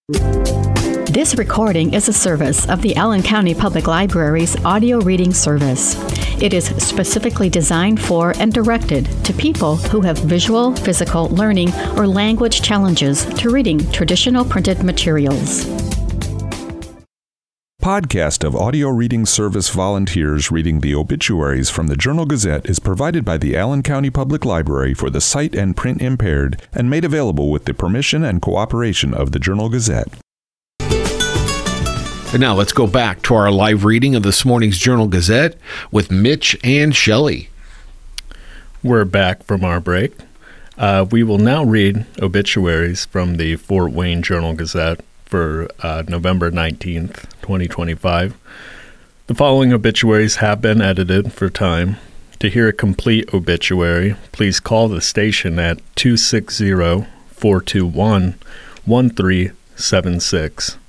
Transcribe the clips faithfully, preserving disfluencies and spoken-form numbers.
This recording is a service of the Allen County Public Library's audio reading service. It is specifically designed for and directed to people who have visual, physical, learning, or language challenges to reading traditional printed materials. Podcast of audio reading service volunteers reading the obituaries from the Journal-Gazette is provided by the Allen County Public Library for the sight and print impaired and made available with the permission and cooperation of the Journal-Gazette. And now let's go back to our live reading of this morning's Journal-Gazette with Mitch and Shelley. We're back from our break. Uh, we will now read obituaries from the Fort Wayne Journal-Gazette for uh, November nineteenth, twenty twenty-five. The following obituaries have been edited for time. To hear a complete obituary, please call the station at two six zero, four two one, one three seven six.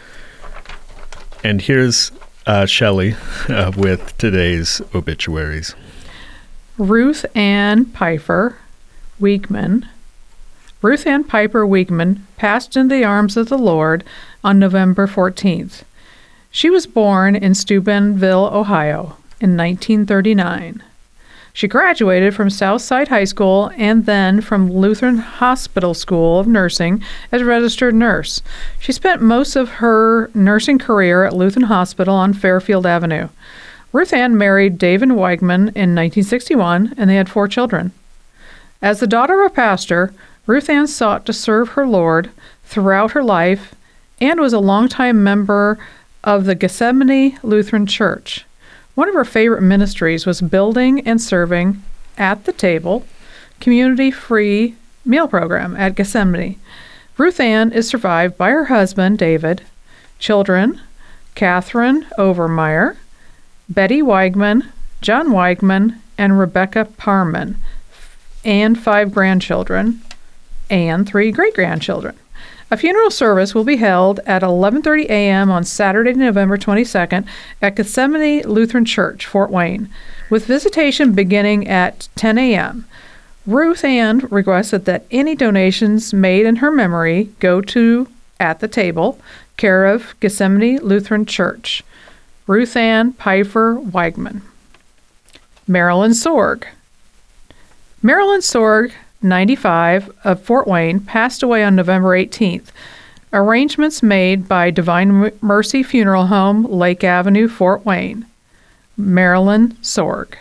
And here's uh, Shelley uh, with today's obituaries. Ruth Ann Piper Wiegman. Ruth Ann Piper Wiegman passed into the arms of the Lord on November fourteenth. She was born in Steubenville, Ohio, in nineteen thirty-nine. She graduated from Southside High School and then from Lutheran Hospital School of Nursing as a registered nurse. She spent most of her nursing career at Lutheran Hospital on Fairfield Avenue. Ruth Ann married David Wiegman in nineteen sixty-one, and they had four children. As the daughter of a pastor, Ruth Ann sought to serve her Lord throughout her life and was a longtime member of the Gethsemane Lutheran Church. One of her favorite ministries was building and serving at the table, community-free meal program at Gethsemane. Ruth Ann is survived by her husband, David, children, Catherine Overmeyer, Betty Wiegman, John Wiegman, and Rebecca Parman, and five grandchildren, and three great-grandchildren. A funeral service will be held at eleven thirty a.m. on Saturday, November twenty-second at Gethsemane Lutheran Church, Fort Wayne, with visitation beginning at ten a.m. Ruth Ann requested that any donations made in her memory go to At the Table, care of Gethsemane Lutheran Church. Ruth Ann Piper Wiegman. Marilyn Sorg. Marilyn Sorg, ninety-five, of Fort Wayne, passed away on November eighteenth. Arrangements made by Divine Mercy Funeral Home, Lake Avenue, Fort Wayne. Marilyn Sorg.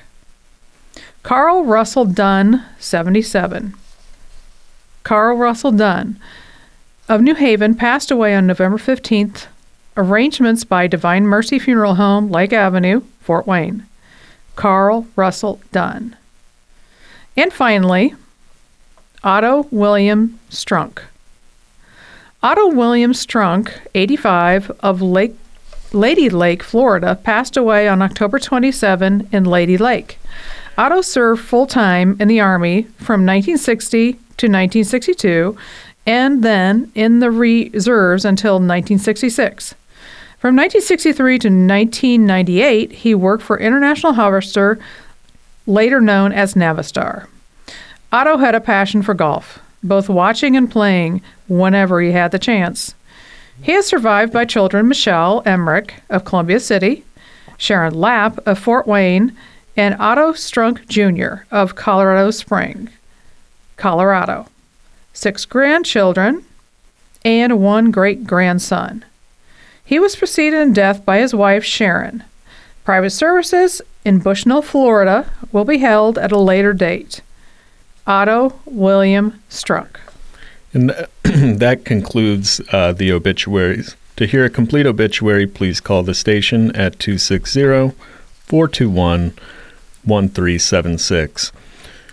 Carl Russell Dunn, seventy-seven. Carl Russell Dunn of New Haven passed away on November fifteenth. Arrangements by Divine Mercy Funeral Home, Lake Avenue, Fort Wayne. Carl Russell Dunn. And finally, Otto William Strunk. Otto William Strunk, eighty-five, of Lake, Lady Lake, Florida, passed away on October twenty-seventh in Lady Lake. Otto served full-time in the Army from nineteen sixty to nineteen sixty-two, and then in the reserves until nineteen sixty-six. From nineteen sixty-three to nineteen ninety-eight, he worked for International Harvester, later known as Navistar. Otto had a passion for golf, both watching and playing whenever he had the chance. He is survived by children Michelle Emmerich of Columbia City, Sharon Lapp of Fort Wayne, and Otto Strunk Junior of Colorado Springs, Colorado. Six grandchildren and one great-grandson. He was preceded in death by his wife, Sharon. Private services in Bushnell, Florida, will be held at a later date. Otto William Strunk. And that concludes uh, the obituaries. To hear a complete obituary, please call the station at two six zero, four two one, one three seven six.